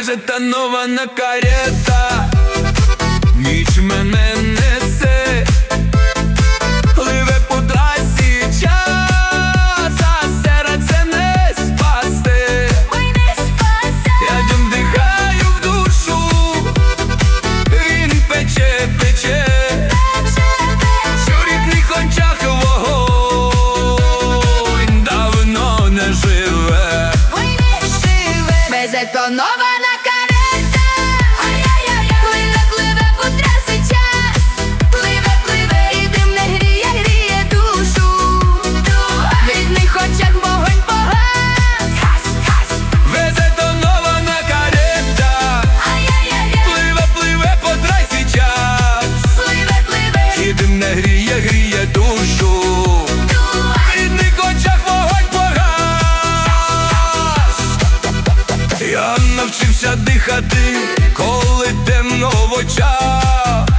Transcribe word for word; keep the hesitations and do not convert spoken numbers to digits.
Затонована карета, ніч мене несе, пливе по трасі час, а серце не спасти. Я дим вдихаю в душу, він пече, пече, що в рідних очах вогонь давно не живе. Безетонована карета, пливе, пливе по трасі час, пливе, пливе, і дим не гріє, гріє душу. В рідних очах вогонь погас. Безетонована карета, пливе, пливе по трасі час, Пливе, пливе, і дим не гріє, гріє душу. В рідних очах вогонь погас. Я навчився дихати, коли темно в очах,